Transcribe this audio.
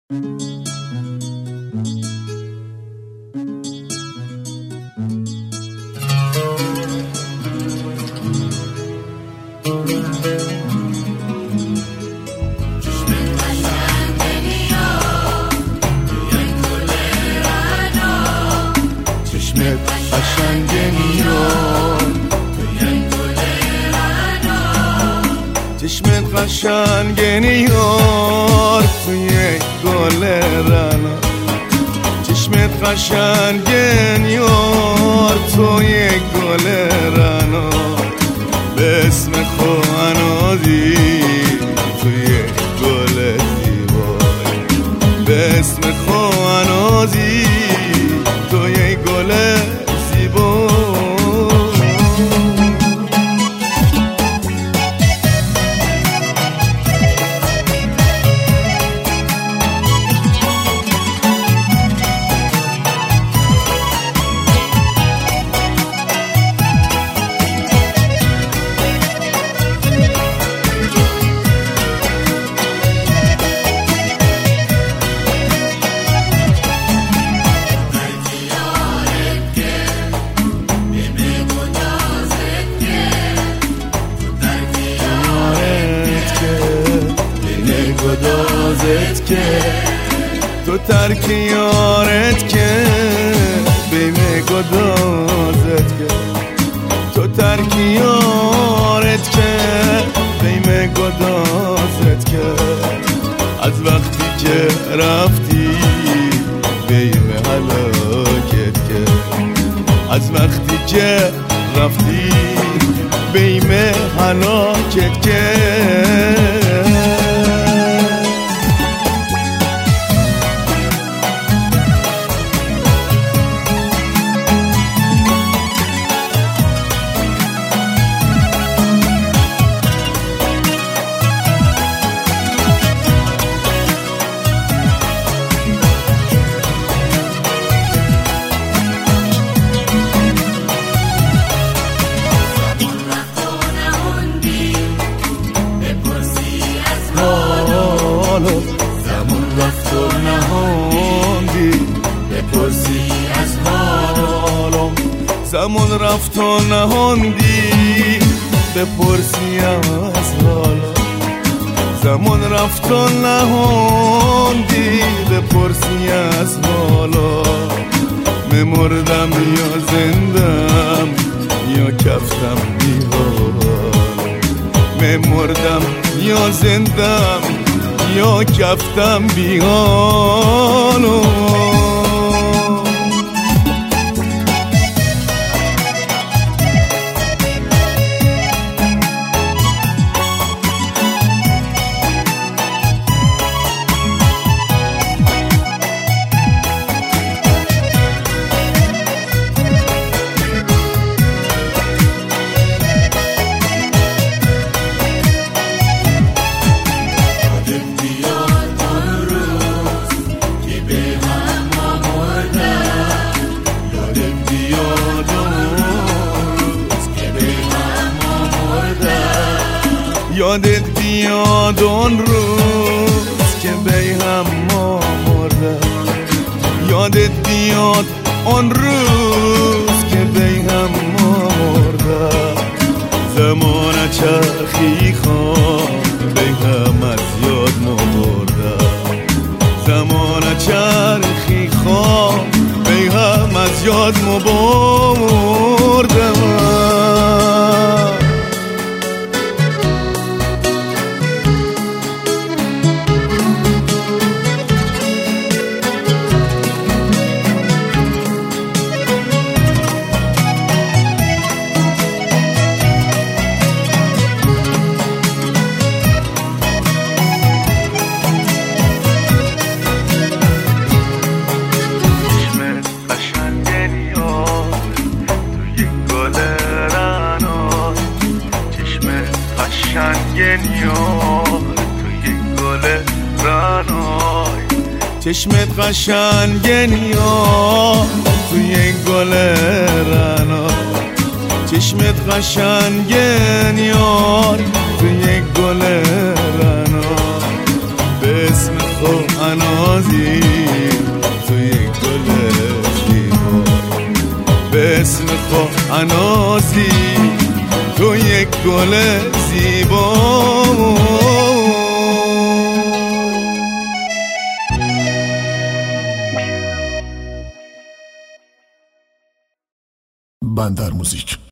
چشمت قشنگه میاد چشمت قشنگه نیار توی گل رنا چشمت قشنگه نیار توی گل رنا به اسم خوانادی توی گل زیبای به اسم خوانادی توی گل زیبا گدازت که تو ترک یارت که بین گدازت که تو ترک یارت که بین گدازت که از وقتی که رفتی بین هلاکت که از وقتی که رفتی بین هلاکت که زمان رفت و نهاندی بپرسی از حالم زمان رفت و نهاندی بپرسی از حالم زمان رفت و نهاندی بپرسی از حالم مردم یا زندم یا کفتم بیحال مردم یا زندم یا کفتم بیانو یادت بیاد اون روز که بی هم ما مردم یادت بیاد اون روز که بی هم ما مردم زمان چرخی خواه بی هم از یاد ما بردم زمان چرخی خواه بی هم از یاد ما بردم چشمت قشنگه نیاد توی گل رنا چشمت قشنگه نیاد توی گل رنا به اسم تو اناز تنازی تو یک گل زیبا. بندر موزیک.